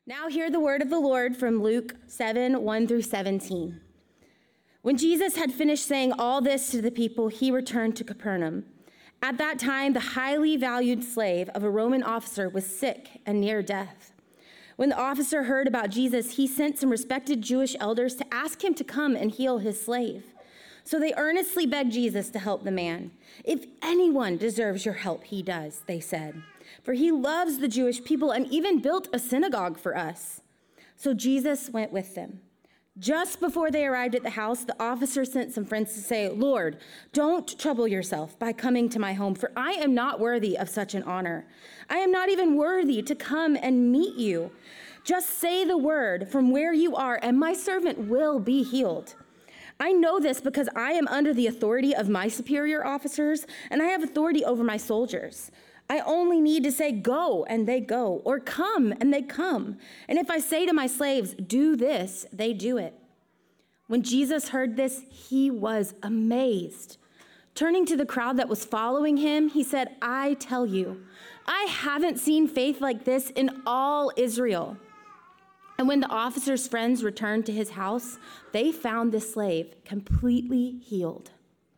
Now hear the word of the Lord from Luke 7, 1 through 17. When Jesus had finished saying all this to the people, he returned to Capernaum. At that time, the highly valued slave of a Roman officer was sick and near death. When the officer heard about Jesus, he sent some respected Jewish elders to ask him to come and heal his slave. So they earnestly begged Jesus to help the man. "If anyone deserves your help, he does," they said, "for he loves the Jewish people and even built a synagogue for us." So Jesus went with them. Just before they arrived at the house, the officer sent some friends to say, "Lord, don't trouble yourself by coming to my home, for I am not worthy of such an honor. I am not even worthy to come and meet you. Just say the word from where you are, and my servant will be healed. I know this because I am under the authority of my superior officers, and I have authority over my soldiers. I only need to say, 'Go,' and they go, or 'Come,' and they come. And if I say to my slaves, 'Do this,' they do it." When Jesus heard this, he was amazed. Turning to the crowd that was following him, he said, "I tell you, I haven't seen faith like this in all Israel." And when the officer's friends returned to his house, they found the slave completely healed.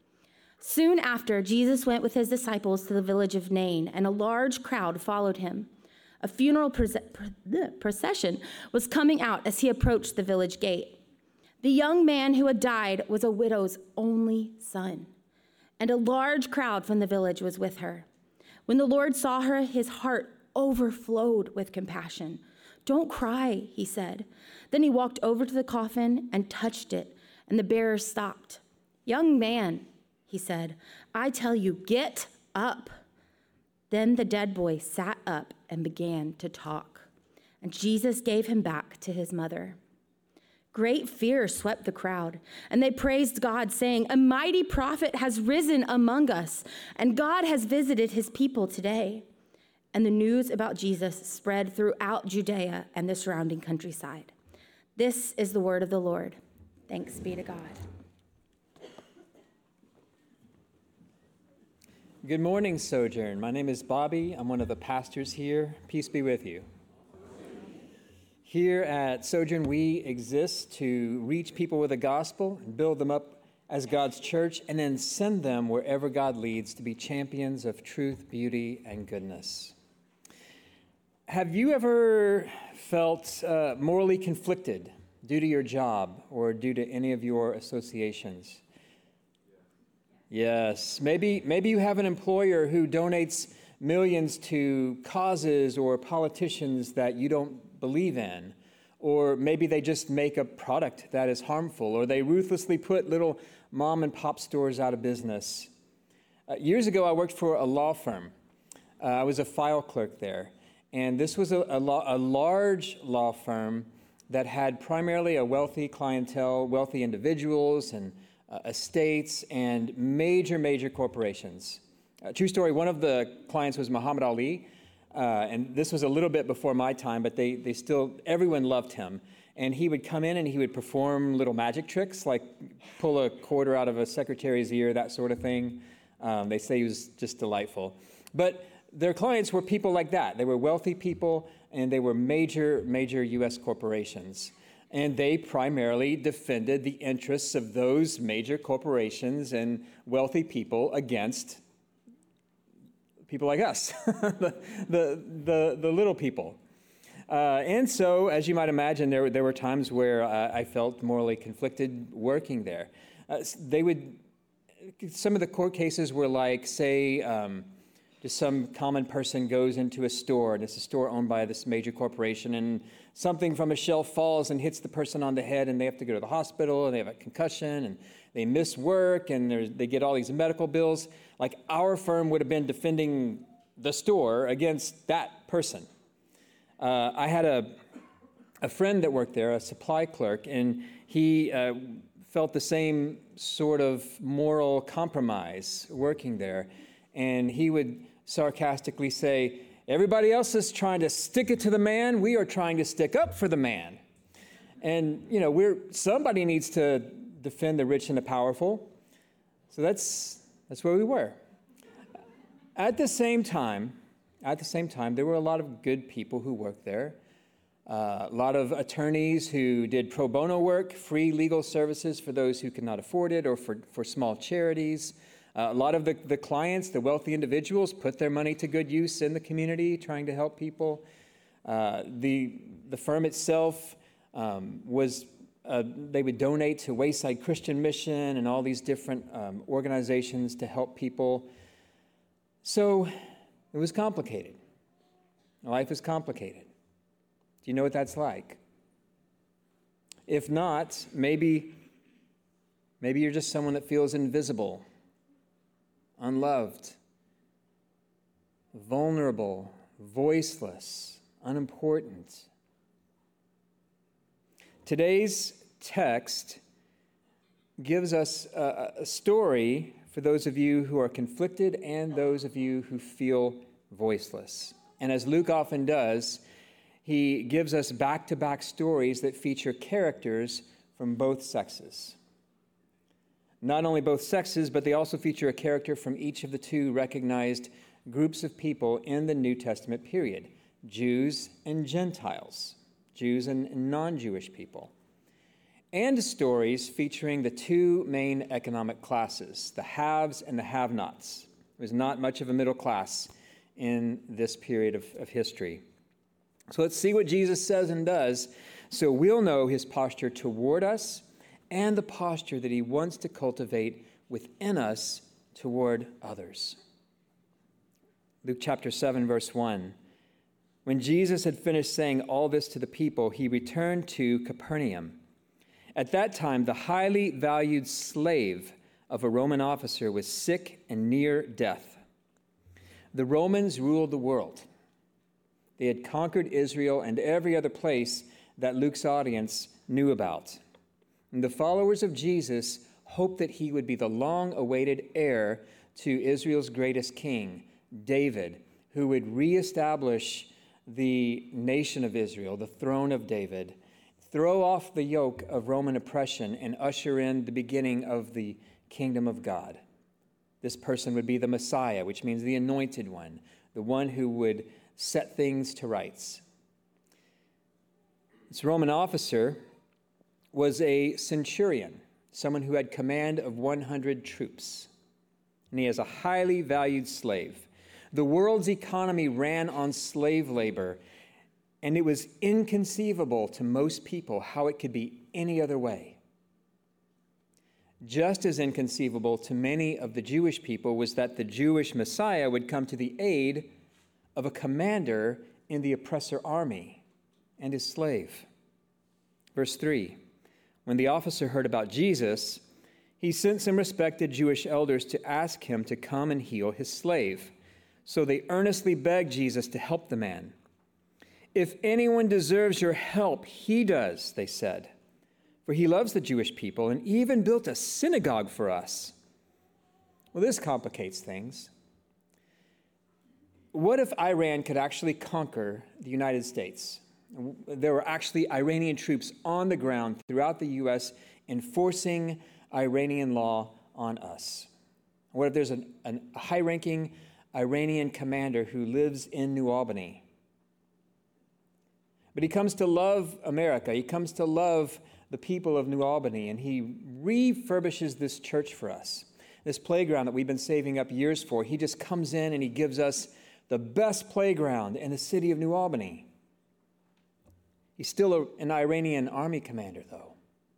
Soon after, Jesus went with his disciples to the village of Nain, and a large crowd followed him. A funeral procession was coming out as he approached the village gate. The young man who had died was a widow's only son, and a large crowd from the village was with her. When the Lord saw her, his heart overflowed with compassion. "Don't cry," he said. Then he walked over to the coffin and touched it, and the bearers stopped. "Young man," he said, "I tell you, get up." Then the dead boy sat up and began to talk, and Jesus gave him back to his mother. Great fear swept the crowd, and they praised God, saying, "A mighty prophet has risen among us, and God has visited his people today." And the news about Jesus spread throughout Judea and the surrounding countryside. This is the word of the Lord. Thanks be to God. Good morning, Sojourn. My name is Bobby. I'm one of the pastors here. Peace be with you. Here at Sojourn, we exist to reach people with the gospel and build them up as God's church, and then send them wherever God leads to be champions of truth, beauty, and goodness. Have you ever felt morally conflicted due to your job or due to any of your associations? Yes. Maybe you have an employer who donates millions to causes or politicians that you don't believe in. Or maybe they just make a product that is harmful, or they ruthlessly put little mom and pop stores out of business. Years ago, I worked for a law firm. I was a file clerk there. And this was a large law firm that had primarily a wealthy clientele, wealthy individuals and estates and major corporations. True story, one of the clients was Muhammad Ali. And this was a little bit before my time, but they still, everyone loved him. And he would come in and he would perform little magic tricks, like pull a quarter out of a secretary's ear, that sort of thing. They say he was just delightful. But their clients were people like that. They were wealthy people, and they were major U.S. corporations. And they primarily defended the interests of those major corporations and wealthy people against people like us, the little people. And so, as you might imagine, there were times where I felt morally conflicted working there. Some of the court cases were like, say, just some common person goes into a store, and it's a store owned by this major corporation, and something from a shelf falls and hits the person on the head, and they have to go to the hospital, and they have a concussion, and they miss work, and they get all these medical bills. Like, our firm would have been defending the store against that person. I had a friend that worked there, a supply clerk, and he felt the same sort of moral compromise working there. And he would sarcastically say, "Everybody else is trying to stick it to the man. We are trying to stick up for the man." And, somebody needs to defend the rich and the powerful. So that's where we were. At the same time, there were a lot of good people who worked there. A lot of attorneys who did pro bono work, free legal services for those who could not afford it, or for small charities. A lot of the clients, the wealthy individuals, put their money to good use in the community, trying to help people. The firm itself they would donate to Wayside Christian Mission and all these different organizations to help people. So it was complicated. Life is complicated. Do you know what that's like? If not, maybe you're just someone that feels invisible, unloved, vulnerable, voiceless, unimportant. Today's text gives us a story for those of you who are conflicted and those of you who feel voiceless. And as Luke often does, he gives us back-to-back stories that feature characters from both sexes. Not only both sexes, but they also feature a character from each of the two recognized groups of people in the New Testament period, Jews and Gentiles, Jews and non-Jewish people. And stories featuring the two main economic classes, the haves and the have-nots. There was not much of a middle class in this period of history. So let's see what Jesus says and does so we'll know his posture toward us and the posture that he wants to cultivate within us toward others. Luke chapter 7, verse 1. When Jesus had finished saying all this to the people, he returned to Capernaum. At that time, the highly valued slave of a Roman officer was sick and near death. The Romans ruled the world. They had conquered Israel and every other place that Luke's audience knew about. And the followers of Jesus hoped that he would be the long-awaited heir to Israel's greatest king, David, who would reestablish the nation of Israel, the throne of David, throw off the yoke of Roman oppression, and usher in the beginning of the kingdom of God. This person would be the Messiah, which means the anointed one, the one who would set things to rights. This Roman officer was a centurion, someone who had command of 100 troops. And he is a highly valued slave. The world's economy ran on slave labor, and it was inconceivable to most people how it could be any other way. Just as inconceivable to many of the Jewish people was that the Jewish Messiah would come to the aid of a commander in the oppressor army and his slave. Verse 3, when the officer heard about Jesus, he sent some respected Jewish elders to ask him to come and heal his slave. So they earnestly begged Jesus to help the man. If anyone deserves your help, he does, they said. For he loves the Jewish people and even built a synagogue for us. Well, this complicates things. What if Iran could actually conquer the United States? There were actually Iranian troops on the ground throughout the U.S. enforcing Iranian law on us. What if there's a high-ranking Iranian commander who lives in New Albany? But he comes to love America. He comes to love the people of New Albany, and he refurbishes this church for us. This playground that we've been saving up years for, he just comes in and he gives us the best playground in the city of New Albany. He's still an Iranian army commander, though.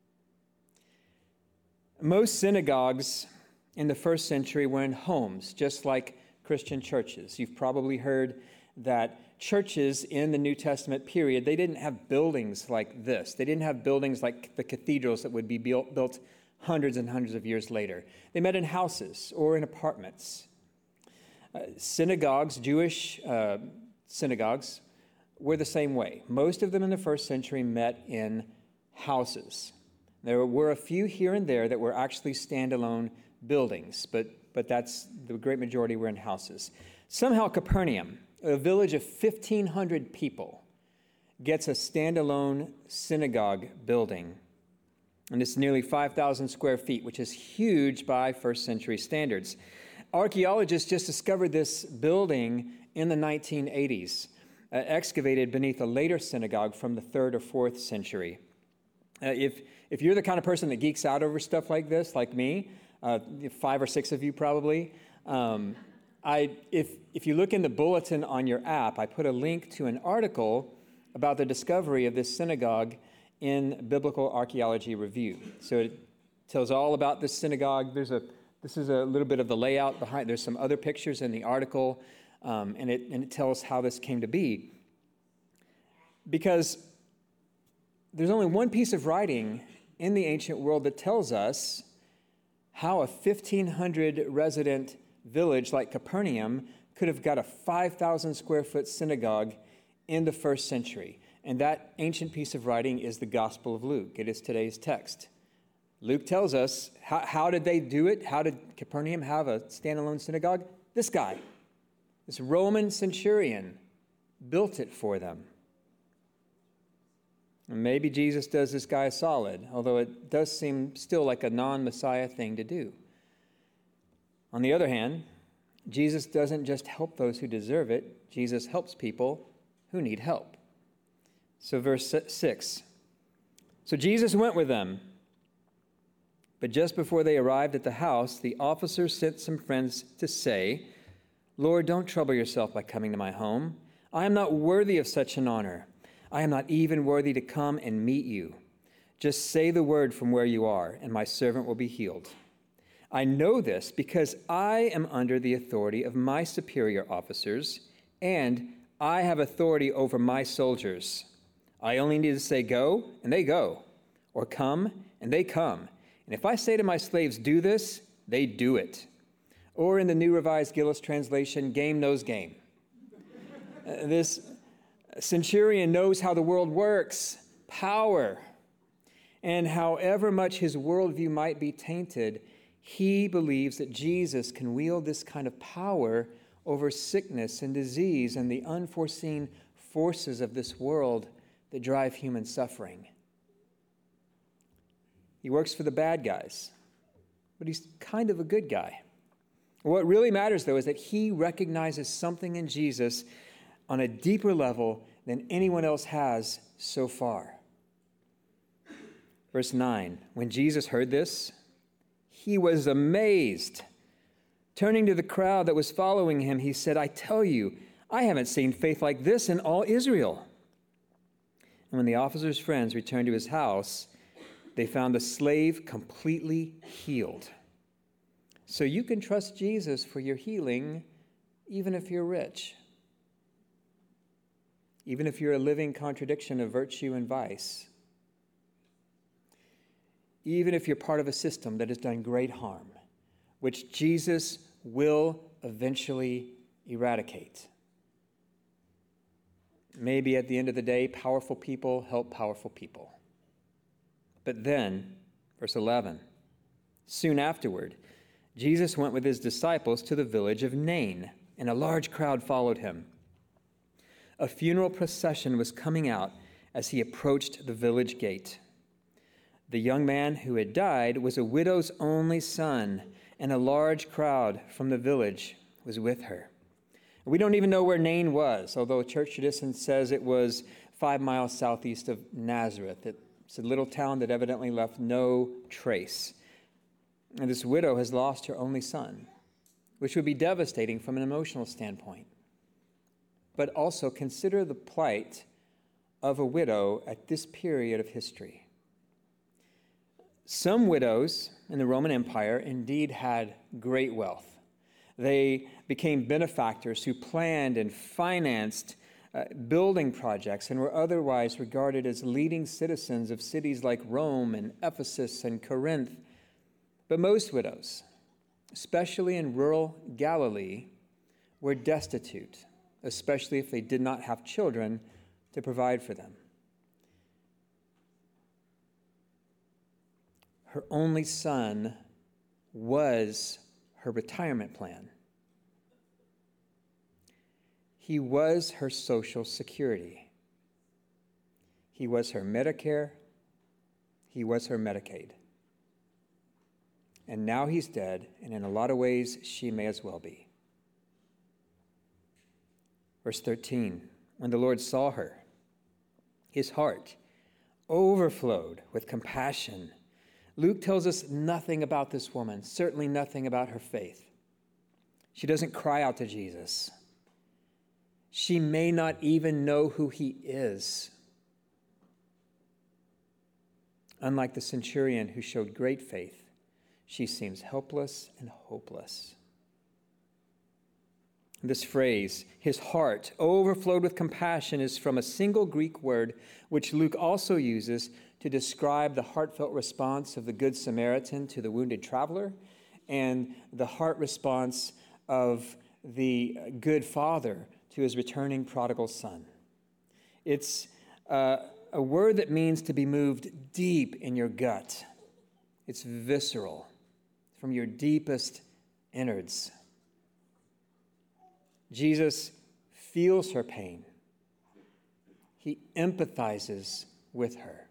Most synagogues in the first century were in homes, just like Christian churches. You've probably heard that churches in the New Testament period, they didn't have buildings like this. They didn't have buildings like the cathedrals that would be built hundreds and hundreds of years later. They met in houses or in apartments. Synagogues, Jewish synagogues, were the same way. Most of them in the first century met in houses. There were a few here and there that were actually standalone buildings, but that's the great majority were in houses. Somehow Capernaum, a village of 1,500 people, gets a standalone synagogue building. And it's nearly 5,000 square feet, which is huge by first century standards. Archaeologists just discovered this building in the 1980s. excavated beneath a later synagogue from the 3rd or 4th century. If you're the kind of person that geeks out over stuff like this, like me, 5 or 6 of you probably, if you look in the bulletin on your app, I put a link to an article about the discovery of this synagogue in Biblical Archaeology Review. So it tells all about this synagogue. This is a little bit of the layout behind. There's some other pictures in the article, and it tells how this came to be. Because there's only one piece of writing in the ancient world that tells us how a 1,500 resident village like Capernaum could have got a 5,000 square foot synagogue in the 1st century. And that ancient piece of writing is the Gospel of Luke. It is today's text. Luke tells us, how did they do it? How did Capernaum have a standalone synagogue? This guy, this Roman centurion, built it for them. And maybe Jesus does this guy solid, although it does seem still like a non-Messiah thing to do. On the other hand, Jesus doesn't just help those who deserve it. Jesus helps people who need help. So verse 6. So Jesus went with them. But just before they arrived at the house, the officers sent some friends to say, "Lord, don't trouble yourself by coming to my home. I am not worthy of such an honor. I am not even worthy to come and meet you. Just say the word from where you are, and my servant will be healed. I know this because I am under the authority of my superior officers, and I have authority over my soldiers. I only need to say go, and they go, or come, and they come. And if I say to my slaves, do this, they do it." Or in the New Revised Gillis translation, game knows game. This centurion knows how the world works, power. And however much his worldview might be tainted, he believes that Jesus can wield this kind of power over sickness and disease and the unforeseen forces of this world that drive human suffering. He works for the bad guys, but he's kind of a good guy. What really matters, though, is that he recognizes something in Jesus on a deeper level than anyone else has so far. Verse 9, when Jesus heard this, he was amazed. Turning to the crowd that was following him, he said, "I tell you, I haven't seen faith like this in all Israel." And when the officer's friends returned to his house, they found the slave completely healed. So you can trust Jesus for your healing, even if you're rich. Even if you're a living contradiction of virtue and vice. Even if you're part of a system that has done great harm, which Jesus will eventually eradicate. Maybe at the end of the day, powerful people help powerful people. But then, verse 11, soon afterward, Jesus went with his disciples to the village of Nain, and a large crowd followed him. A funeral procession was coming out as he approached the village gate. The young man who had died was a widow's only son, and a large crowd from the village was with her. We don't even know where Nain was, although church tradition says it was 5 miles southeast of Nazareth. It's a little town that evidently left no trace. And this widow has lost her only son, which would be devastating from an emotional standpoint. But also consider the plight of a widow at this period of history. Some widows in the Roman Empire indeed had great wealth. They became benefactors who planned and financed building projects and were otherwise regarded as leading citizens of cities like Rome and Ephesus and Corinth. But most widows, especially in rural Galilee, were destitute, especially if they did not have children to provide for them. Her only son was her retirement plan. He was her Social Security. He was her Medicare. He was her Medicaid. And now he's dead, and in a lot of ways, she may as well be. Verse 13, when the Lord saw her, his heart overflowed with compassion. Luke tells us nothing about this woman, certainly nothing about her faith. She doesn't cry out to Jesus. She may not even know who he is. Unlike the centurion who showed great faith, she seems helpless and hopeless. This phrase, his heart overflowed with compassion, is from a single Greek word, which Luke also uses to describe the heartfelt response of the Good Samaritan to the wounded traveler and the heart response of the good father to his returning prodigal son. It's a word that means to be moved deep in your gut. It's visceral, from your deepest innards. Jesus feels her pain. He empathizes with her.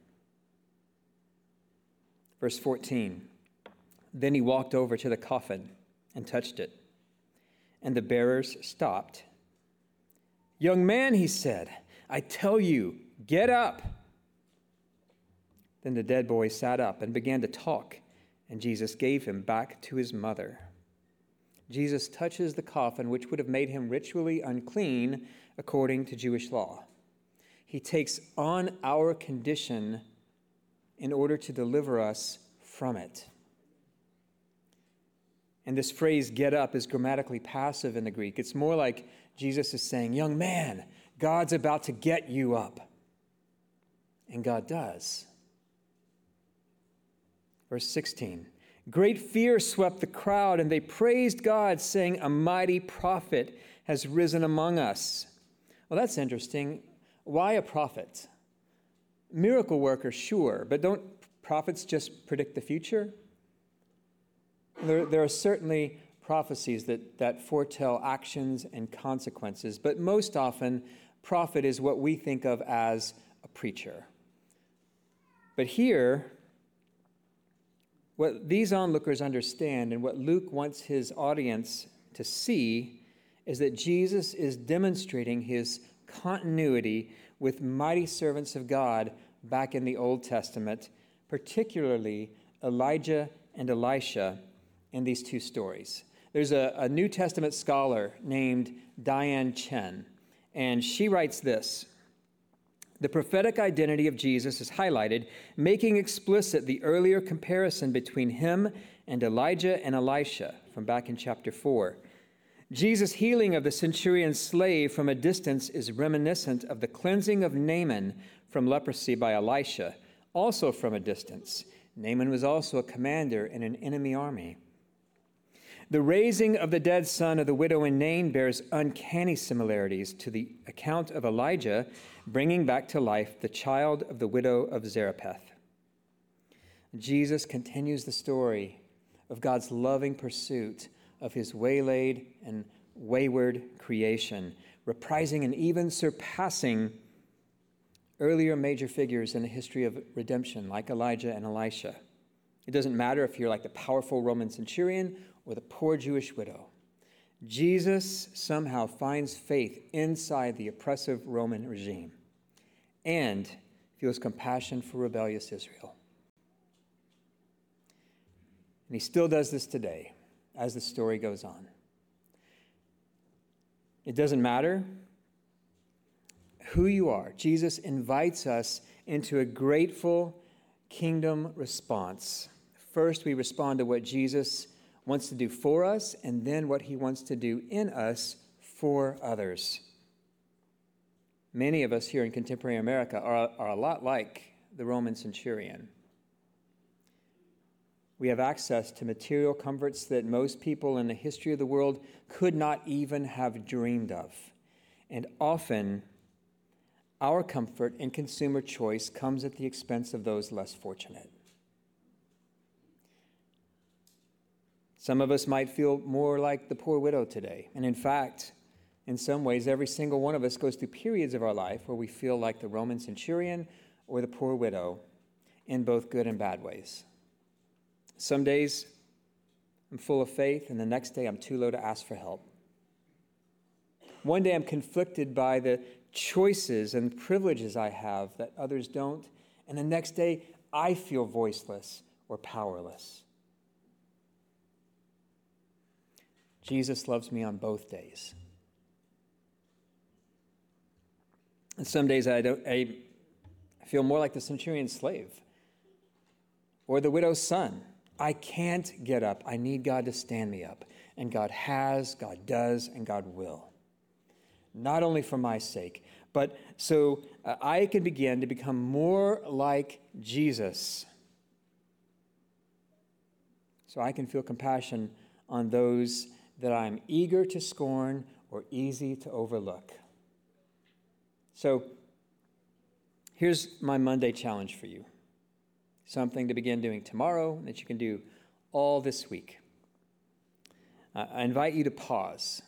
Verse 14, then he walked over to the coffin and touched it, and the bearers stopped. "Young man," he said, "I tell you, get up." Then the dead boy sat up and began to talk, and Jesus gave him back to his mother. Jesus touches the coffin, which would have made him ritually unclean according to Jewish law. He takes on our condition in order to deliver us from it. And this phrase, get up, is grammatically passive in the Greek. It's more like Jesus is saying, young man, God's about to get you up. And God does. Verse 16, great fear swept the crowd, and they praised God, saying, a mighty prophet has risen among us. Well, that's interesting. Why a prophet? Miracle worker, sure, but don't prophets just predict the future? There are certainly prophecies that foretell actions and consequences, but most often, prophet is what we think of as a preacher. But here, what these onlookers understand and what Luke wants his audience to see is that Jesus is demonstrating his continuity with mighty servants of God back in the Old Testament, particularly Elijah and Elisha in these two stories. There's a New Testament scholar named Diane Chen, and she writes this: the prophetic identity of Jesus is highlighted, making explicit the earlier comparison between him and Elijah and Elisha from back in chapter 4. Jesus' healing of the centurion's slave from a distance is reminiscent of the cleansing of Naaman from leprosy by Elisha, also from a distance. Naaman was also a commander in an enemy army. The raising of the dead son of the widow in Nain bears uncanny similarities to the account of Elijah bringing back to life the child of the widow of Zarephath. Jesus continues the story of God's loving pursuit of his waylaid and wayward creation, reprising and even surpassing earlier major figures in the history of redemption like Elijah and Elisha. It doesn't matter if you're like the powerful Roman centurion or the poor Jewish widow. Jesus somehow finds faith inside the oppressive Roman regime and feels compassion for rebellious Israel. And he still does this today as the story goes on. It doesn't matter who you are. Jesus invites us into a grateful kingdom response. First, we respond to what Jesus wants to do for us, and then what he wants to do in us for others. Many of us here in contemporary America are a lot like the Roman centurion. We have access to material comforts that most people in the history of the world could not even have dreamed of. And often, our comfort and consumer choice comes at the expense of those less fortunate. Some of us might feel more like the poor widow today. And in fact, in some ways, every single one of us goes through periods of our life where we feel like the Roman centurion or the poor widow in both good and bad ways. Some days I'm full of faith, and the next day I'm too low to ask for help. One day I'm conflicted by the choices and privileges I have that others don't, and the next day I feel voiceless or powerless. Jesus loves me on both days. And some days I feel more like the centurion's slave or the widow's son. I can't get up. I need God to stand me up. And God has, God does, and God will. Not only for my sake, but so I can begin to become more like Jesus. So I can feel compassion on those that I'm eager to scorn or easy to overlook. So here's my Monday challenge for you. Something to begin doing tomorrow that you can do all this week. I invite you to pause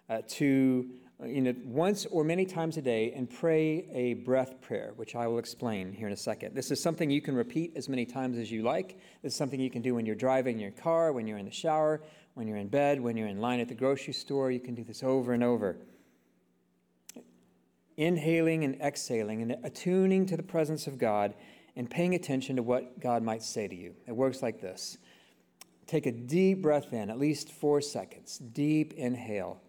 once or many times a day and pray a breath prayer, which I will explain here in a second. This is something you can repeat as many times as you like. This is something you can do when you're driving your car, when you're in the shower, when you're in bed, when you're in line at the grocery store. You can do this over and over. Inhaling and exhaling and attuning to the presence of God and paying attention to what God might say to you. It works like this. Take a deep breath in, at least 4 seconds. Deep inhale.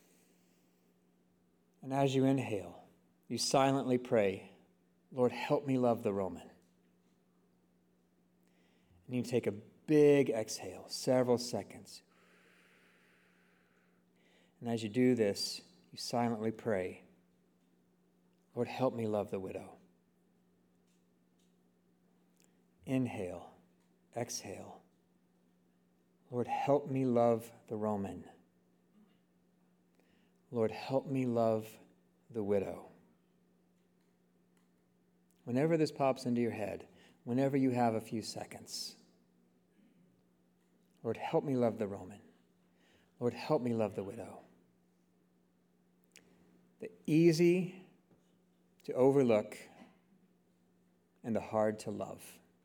And as you inhale, you silently pray, Lord, help me love the Roman. And you take a big exhale, several seconds. And as you do this, you silently pray, Lord, help me love the widow. Inhale, exhale. Lord, help me love the Roman. Lord, help me love the widow. Whenever this pops into your head, whenever you have a few seconds, Lord, help me love the Roman. Lord, help me love the widow. The easy to overlook and the hard to love.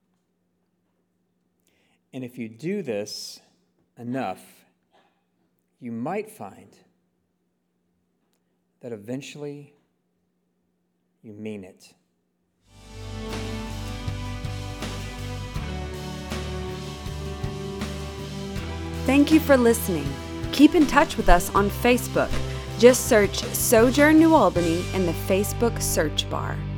And if you do this enough, you might find that eventually you mean it. Thank you for listening. Keep in touch with us on Facebook. Just search Sojourn New Albany in the Facebook search bar.